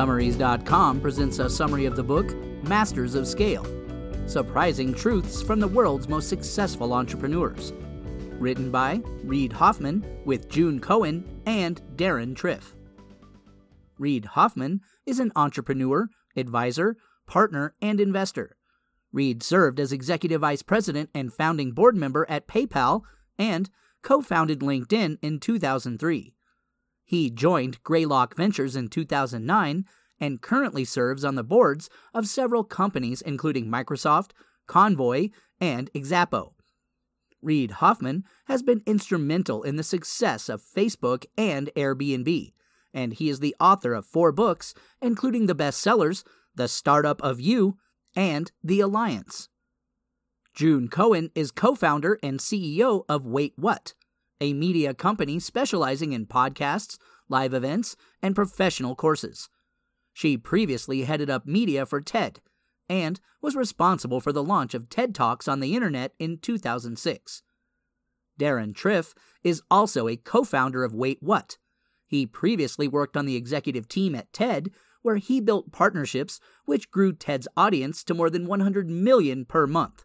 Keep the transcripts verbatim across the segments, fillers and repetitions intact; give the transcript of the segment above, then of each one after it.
Summaries dot com presents a summary of the book Masters of Scale: Surprising Truths from the World's Most Successful Entrepreneurs. Written by Reid Hoffman with June Cohen and Darren Triff. Reid Hoffman is an entrepreneur, advisor, partner, and investor. Reid served as executive vice president and founding board member at PayPal and co-founded LinkedIn in two thousand three. He joined Greylock Ventures in two thousand nine and currently serves on the boards of several companies including Microsoft, Convoy, and Exapo. Reid Hoffman has been instrumental in the success of Facebook and Airbnb, and he is the author of four books, including the bestsellers The Startup of You and The Alliance. June Cohen is co-founder and C E O of Wait What?, a media company specializing in podcasts, live events, and professional courses. She previously headed up media for TED and was responsible for the launch of TED Talks on the internet in two thousand six. Darren Triff is also a co-founder of Wait What?. He previously worked on the executive team at TED, where he built partnerships which grew TED's audience to more than one hundred million per month.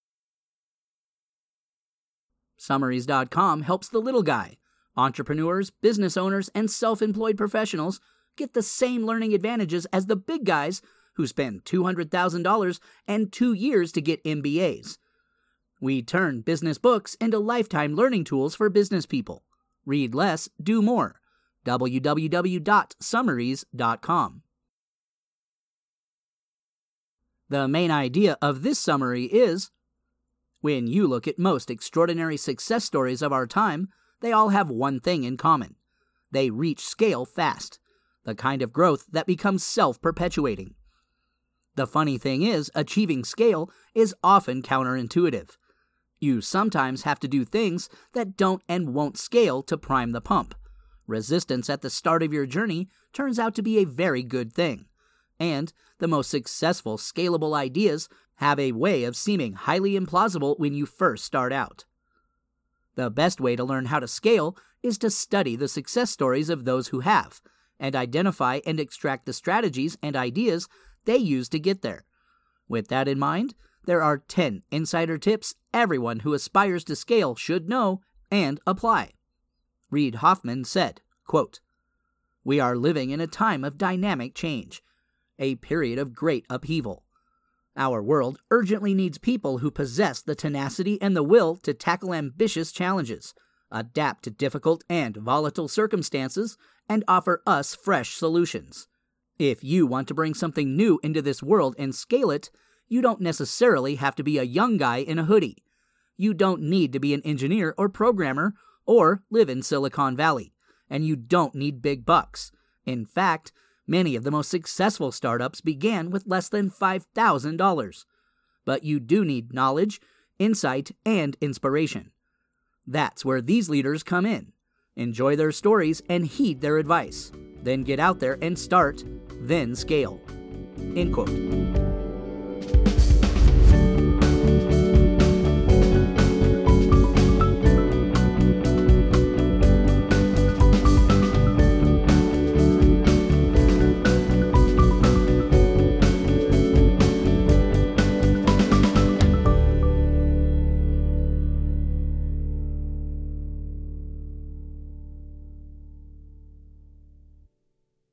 Summaries dot com helps the little guy. Entrepreneurs, business owners, and self-employed professionals get the same learning advantages as the big guys who spend two hundred thousand dollars and two years to get M B As. We turn business books into lifetime learning tools for business people. Read less, do more. w w w dot summaries dot com. The main idea of this summary is: when you look at most extraordinary success stories of our time, they all have one thing in common. They reach scale fast, the kind of growth that becomes self-perpetuating. The funny thing is, achieving scale is often counterintuitive. You sometimes have to do things that don't and won't scale to prime the pump. Resistance at the start of your journey turns out to be a very good thing. And the most successful scalable ideas have a way of seeming highly implausible when you first start out. The best way to learn how to scale is to study the success stories of those who have, and identify and extract the strategies and ideas they use to get there. With that in mind, there are ten insider tips everyone who aspires to scale should know and apply. Reid Hoffman said, quote, "We are living in a time of dynamic change, a period of great upheaval. Our world urgently needs people who possess the tenacity and the will to tackle ambitious challenges, adapt to difficult and volatile circumstances, and offer us fresh solutions. If you want to bring something new into this world and scale it, you don't necessarily have to be a young guy in a hoodie. You don't need to be an engineer or programmer or live in Silicon Valley, and you don't need big bucks. In fact, many of the most successful startups began with less than five thousand dollars. But you do need knowledge, insight, and inspiration. That's where these leaders come in. Enjoy their stories and heed their advice. Then get out there and start, then scale." End quote.